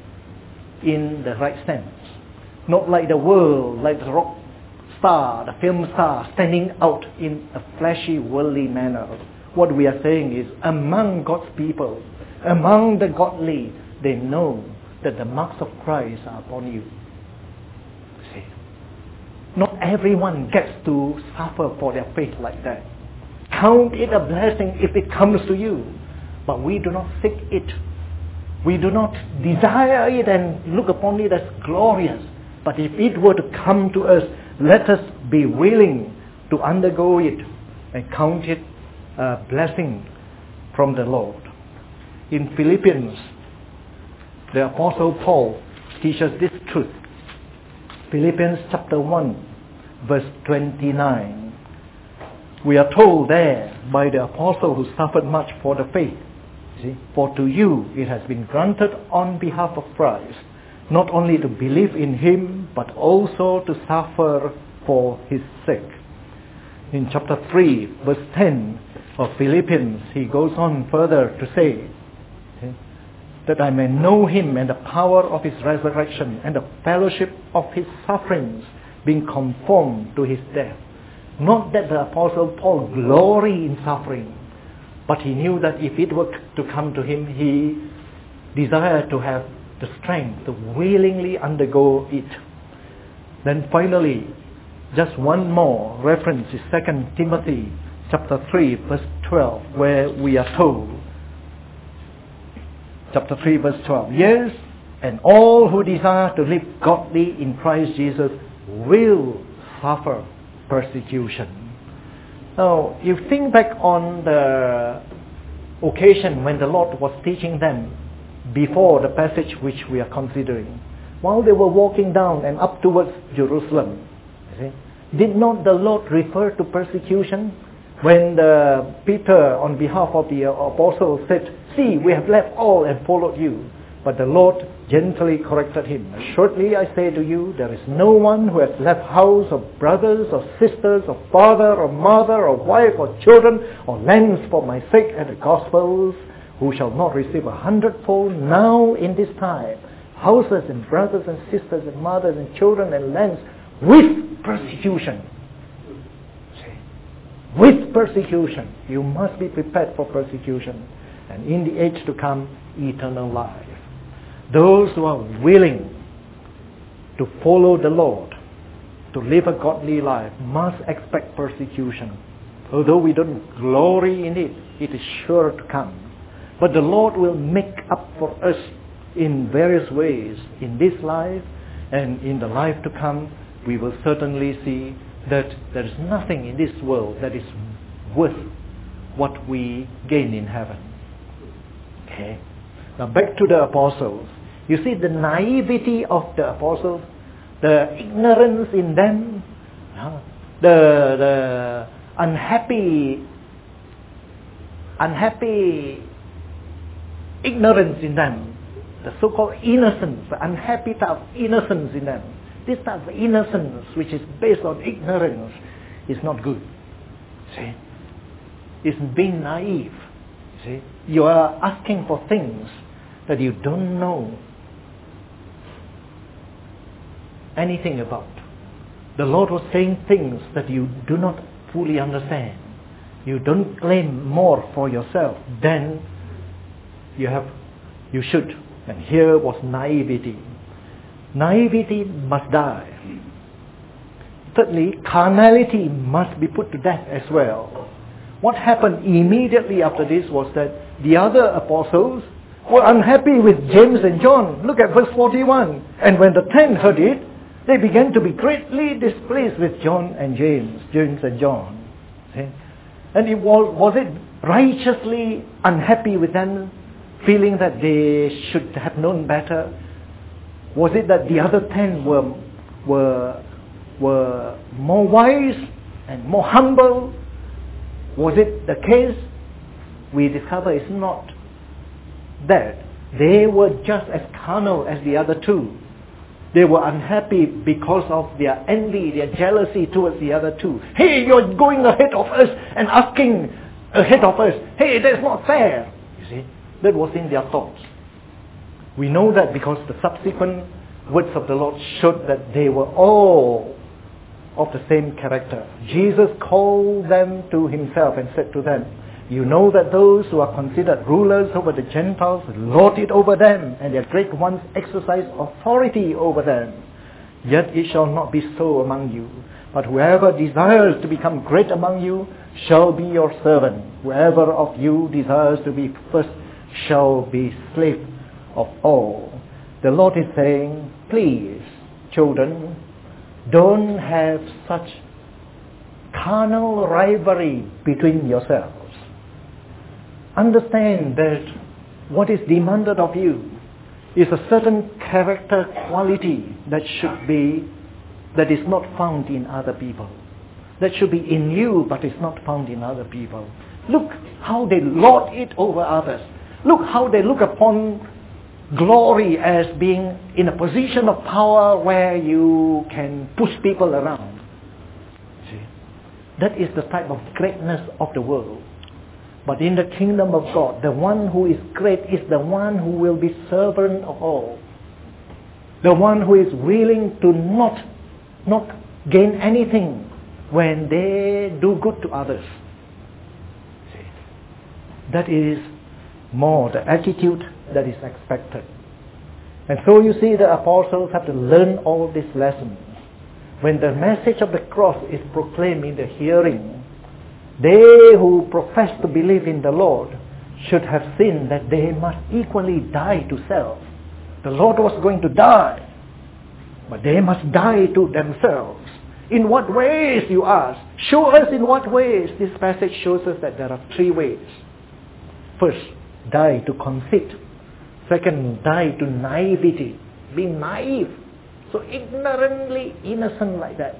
in the right sense. Not like the world, like the rock star, the film star, standing out in a flashy, worldly manner. What we are saying is, among God's people, among the godly, they know that the marks of Christ are upon you. See, not everyone gets to suffer for their faith like that. Count it a blessing if it comes to you, but we do not seek it. We do not desire it and look upon it as glorious. But if it were to come to us, let us be willing to undergo it and count it a blessing from the Lord. In Philippians, the Apostle Paul teaches this truth. Philippians chapter one, verse twenty-nine. We are told there by the Apostle who suffered much for the faith. See? For to you it has been granted on behalf of Christ not only to believe in Him, but also to suffer for His sake. In chapter three, verse ten of Philippians, he goes on further to say, okay, that I may know Him and the power of His resurrection and the fellowship of His sufferings, being conformed to His death. Not that the Apostle Paul glory in suffering, but he knew that if it were to come to him, he desired to have the strength to willingly undergo it. Then finally, just one more reference is Second Timothy chapter three, verse twelve, where we are told, chapter three, verse twelve, yes, and all who desire to live godly in Christ Jesus will suffer persecution. Now, you think back on the occasion when the Lord was teaching them before the passage which we are considering. While they were walking down and up towards Jerusalem, you see, did not the Lord refer to persecution when the Peter, on behalf of the apostles, said, see, we have left all and followed you. But the Lord gently corrected him. Assuredly I say to you, there is no one who has left house or brothers or sisters or father or mother or wife or children or lands for my sake and the gospel's, who shall not receive a hundredfold now in this time, houses and brothers and sisters and mothers and children and lands with persecution. See? With persecution. You must be prepared for persecution. And in the age to come, eternal life. Those who are willing to follow the Lord, to live a godly life, must expect persecution. Although we don't glory in it, it is sure to come. But the Lord will make up for us in various ways in this life, and in the life to come we will certainly see that there is nothing in this world that is worth what we gain in heaven. Okay. Now back to the apostles. You see the naivety of the apostles, the ignorance in them, the the unhappy unhappy ignorance in them, the so-called innocence, the unhappy type of innocence in them. This type of innocence, which is based on ignorance, is not good. See? It's being naive. See? You are asking for things that you don't know anything about. The Lord was saying things that you do not fully understand. You don't claim more for yourself than you have, you should. And here was naivety. Naivety must die. Thirdly, carnality must be put to death as well. What happened immediately after this was that the other apostles were unhappy with James and John. Look at verse forty-one. And when the ten heard it, they began to be greatly displeased with John and James, James and John. See? And it was, was it righteously unhappy with them, feeling that they should have known better? Was it that the other ten were, were, were more wise and more humble? Was it the case? We discover it's not that. They were just as carnal as the other two. They were unhappy because of their envy, their jealousy towards the other two. Hey, you're going ahead of us and asking ahead of us. Hey, that's not fair. You see, that was in their thoughts. We know that because the subsequent words of the Lord showed that they were all of the same character. Jesus called them to himself and said to them, you know that those who are considered rulers over the Gentiles lord it over them, and their great ones exercise authority over them. Yet it shall not be so among you. But whoever desires to become great among you shall be your servant. Whoever of you desires to be first shall be slave of all. The Lord is saying, please, children, don't have such carnal rivalry between yourselves. Understand that what is demanded of you is a certain character quality that should be, that is not found in other people. That should be in you, but is not found in other people. Look how they lord it over others. Look how they look upon glory as being in a position of power where you can push people around. See, that is the type of greatness of the world. But in the kingdom of God, the one who is great is the one who will be servant of all. The one who is willing to not, not gain anything when they do good to others. See, that is more the attitude that is expected. And so you see the apostles have to learn all these lessons. When the message of the cross is proclaimed in the hearing, they who profess to believe in the Lord should have seen that they must equally die to self. The Lord was going to die, but they must die to themselves. In what ways, you ask? Show us in what ways. This passage shows us that there are three ways. First, die to conceit. Second, die to naivety. Be naive. So ignorantly innocent like that.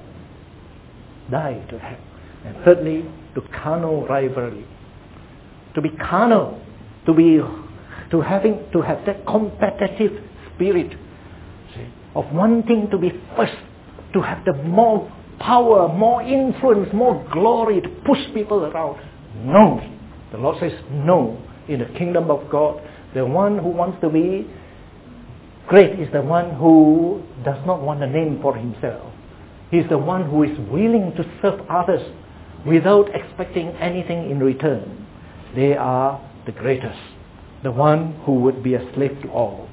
Die to that. And thirdly, to carnal rivalry. To be carnal. To be, to having, to have that competitive spirit. See, of wanting to be first. To have the more power, more influence, more glory to push people around. No. The Lord says no. In the kingdom of God, the one who wants to be great is the one who does not want a name for himself. He is the one who is willing to serve others without expecting anything in return. They are the greatest. The one who would be a slave to all.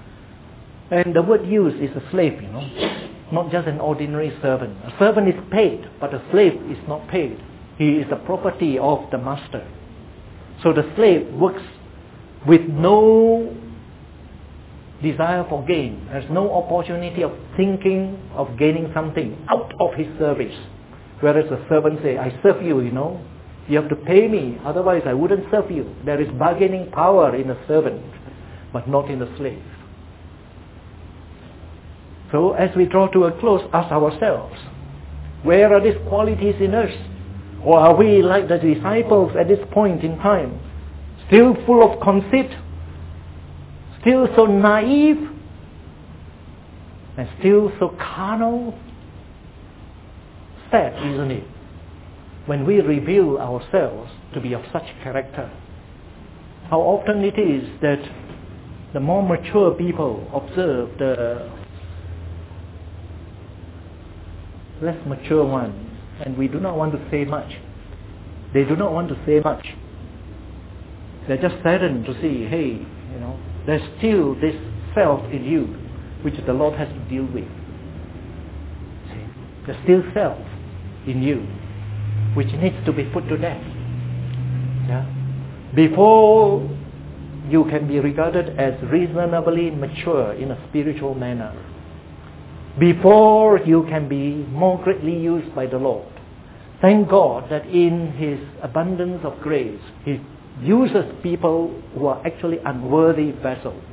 And the word used is a slave, you know. Not just an ordinary servant. A servant is paid, but a slave is not paid. He is the property of the master. So the slave works with no desire for gain. There's no opportunity of thinking of gaining something out of his service. Whereas the servant says, I serve you, you know. You have to pay me, otherwise I wouldn't serve you. There is bargaining power in a servant, but not in a slave. So as we draw to a close, ask ourselves, where are these qualities in us? Or are we like the disciples at this point in time? Still full of conceit? Still so naive? And still so carnal? Sad, isn't it? When we reveal ourselves to be of such character. How often it is that the more mature people observe the less mature ones. And we do not want to say much. They do not want to say much. They're just saddened to see, hey, you know, there's still this self in you, which the Lord has to deal with. See, there's still self in you, which needs to be put to death. Yeah? Before you can be regarded as reasonably mature in a spiritual manner. Before you can be more greatly used by the Lord. Thank God that in His abundance of grace, He uses people who are actually unworthy vessels.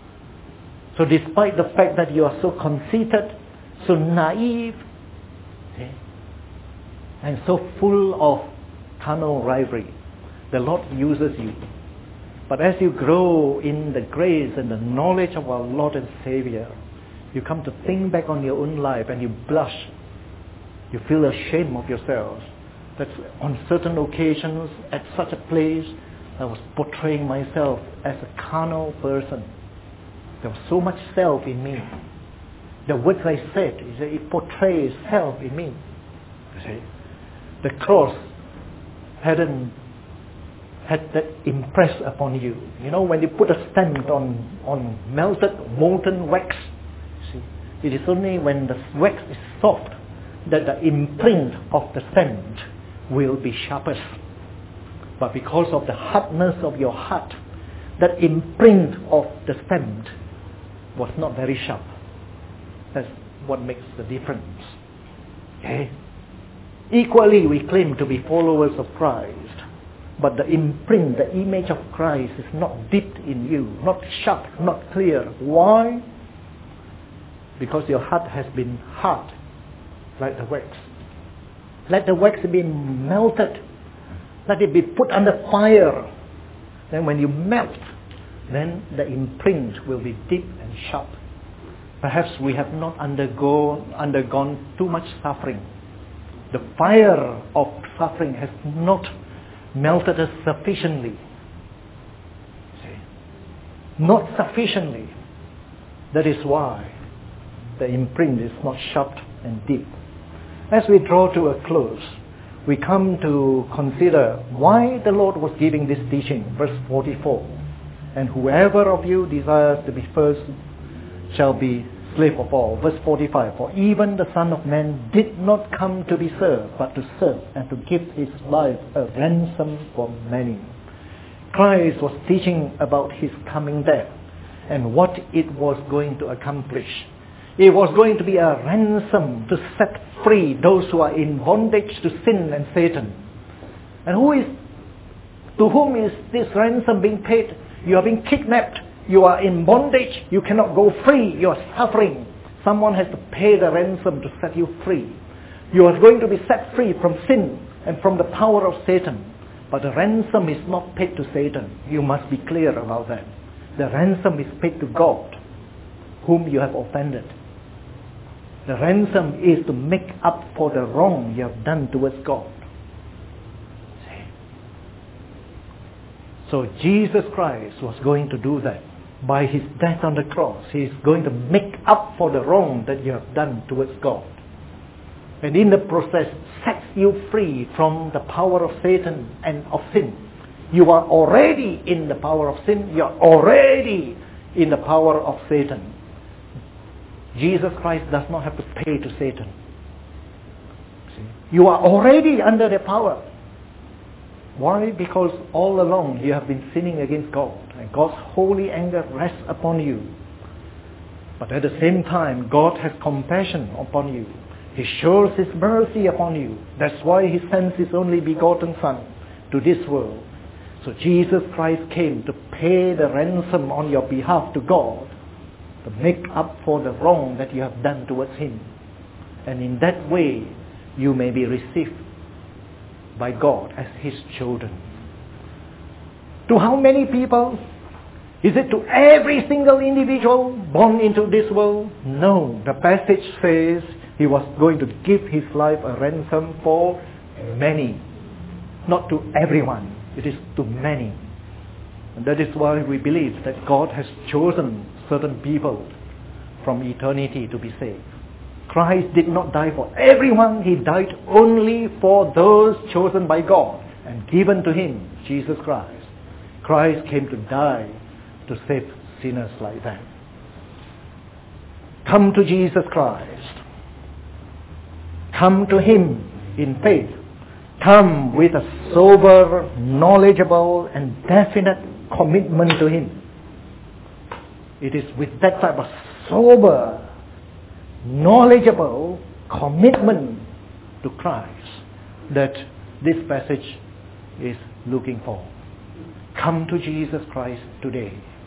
So despite the fact that you are so conceited, so naive, okay, and so full of carnal rivalry, the Lord uses you. But as you grow in the grace and the knowledge of our Lord and Savior, you come to think back on your own life and you blush. You feel ashamed of yourselves. That on certain occasions, at such a place, I was portraying myself as a carnal person. There was so much self in me. The words I said, it portrays self in me. You see? The cross hadn't had that impress upon you. You know, when you put a stamp on, on melted molten wax, it is only when the wax is soft that the imprint of the stamp will be sharpest. But because of the hardness of your heart, that imprint of the stamp was not very sharp. That's what makes the difference. Okay? Equally, we claim to be followers of Christ, but the imprint, the image of Christ is not deep in you, not sharp, not clear. Why? Because your heart has been hard, like the wax. Let the wax be melted. Let it be put under fire. Then when you melt, then the imprint will be deep and sharp. Perhaps we have not undergo, undergone too much suffering. The fire of suffering has not melted us sufficiently. See? Not sufficiently. That is why the imprint is not sharp and deep. As we draw to a close, we come to consider why the Lord was giving this teaching. Verse forty-four. And whoever of you desires to be first shall be slave of all. Verse forty-five. For even the Son of Man did not come to be served, but to serve and to give his life a ransom for many. Christ was teaching about his coming death and what it was going to accomplish. It was going to be a ransom to set free those who are in bondage to sin and Satan. And who is, to whom is this ransom being paid? You are being kidnapped. You are in bondage. You cannot go free. You are suffering. Someone has to pay the ransom to set you free. You are going to be set free from sin and from the power of Satan. But the ransom is not paid to Satan. You must be clear about that. The ransom is paid to God, whom you have offended. The ransom is to make up for the wrong you have done towards God. See? So Jesus Christ was going to do that. By his death on the cross, he is going to make up for the wrong that you have done towards God. And in the process, sets you free from the power of Satan and of sin. You are already in the power of sin. You are already in the power of Satan. Jesus Christ does not have to pay to Satan. See? You are already under their power. Why? Because all along you have been sinning against God, and God's holy anger rests upon you. But at the same time, God has compassion upon you. He shows his mercy upon you. That's why he sends his only begotten Son to this world. So Jesus Christ came to pay the ransom on your behalf to God, to make up for the wrong that you have done towards him. And in that way, you may be received by God as his children. To how many people? Is it to every single individual born into this world? No. The passage says he was going to give his life a ransom for many. Not to everyone. It is to many. And that is why we believe that God has chosen certain people from eternity to be saved. Christ did not die for everyone. He died only for those chosen by God and given to him, Jesus Christ. Christ came to die to save sinners like that. Come to Jesus Christ. Come to him in faith. Come with a sober, knowledgeable, and definite commitment to him. It is with that type of sober, knowledgeable commitment to Christ that this passage is looking for. Come to Jesus Christ today.